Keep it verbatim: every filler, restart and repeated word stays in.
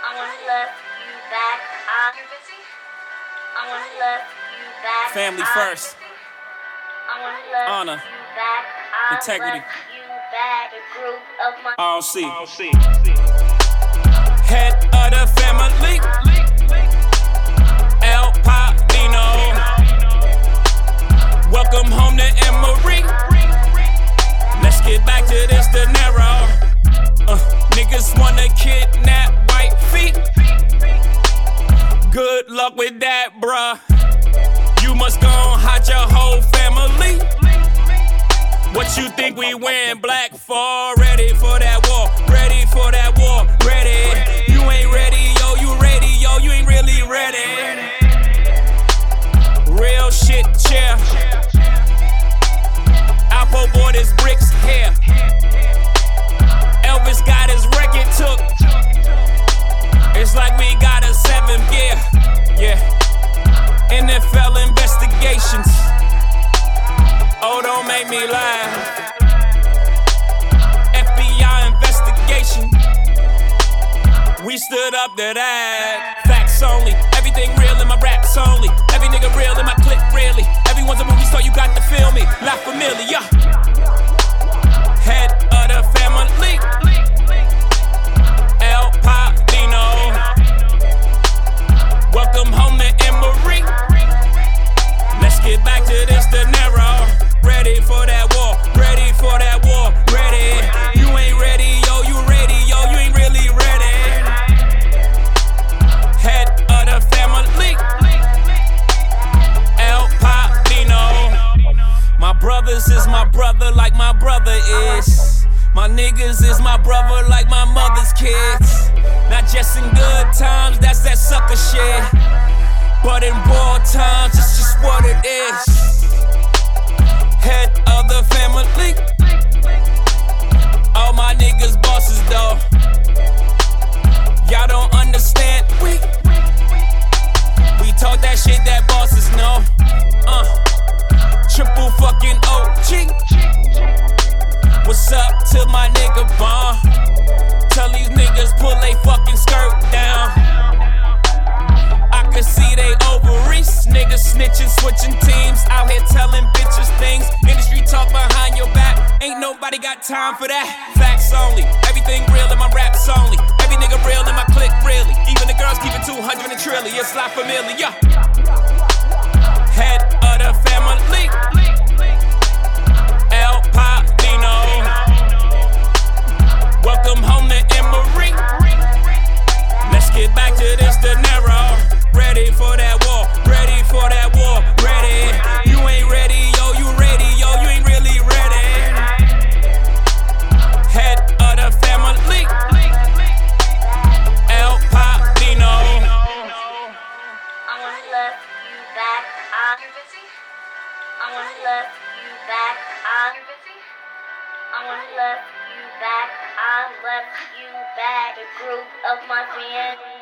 I wanna love you back. I, You're busy? I wanna love you back. Family I, first. I wanna love Honor. you back. I Integrity. love you back. The group of my R C. Head of the family. El Padino. Welcome home to Emory. Let's get back to this dinero. Uh, niggas wanna kidnap white feet. Good luck with that, bruh. You must go and hide your whole family. What you think we wearing black for? Ready for that war, ready for that war, ready. You ain't ready, yo, you ready, yo, you ain't really ready. Real shit, chair. Alpo bought his bricks here. Elvis got his record took. It's like we got a seventh gear, yeah. N F L investigations. Oh, don't make me laugh. F B I investigation. We stood up to that. Facts only. Everything real in my raps only. Every nigga real in my clip really. Everyone's a movie star, you got to feel me. La Familia. Head of the family. El Padino. Welcome home to Emory. Let's get back to this dinero. Ready for that war, ready for that war, ready. You ain't ready, yo, you ready, yo, you ain't really ready. Head of the family. El Padino. My brothers is my brother like my brother is. My niggas is my brother like my mother's kids. Not just in good times, that's that sucker shit. But in war times, it's just what it is. Head of the family. All my niggas bosses though. Y'all don't understand. We We talk that shit that bosses know. Uh, triple fucking O G. What's up to my nigga Bond? Tell these niggas pull they fucking skirt down. I can see they ovaries. Niggas snitching, switching teams. Out here telling bitches things. Industry talk behind your back. Ain't nobody got time for that. Facts only. Everything real in my raps only. Every nigga real in my clique really. Even the girls keep it two hundred and trillion. It's La Familia. Head of the family. El Padino. Welcome home to Emory. Let's get back to this dinero. Ready for that war, ready for that war, ready. You ain't ready, yo, you ready, yo, you ain't really ready. Head of the family. El Padino. I wanna love you back. I, You're busy? I wanna love you back. I, You're busy? I wanna love you back. I love you back. The group of my friends.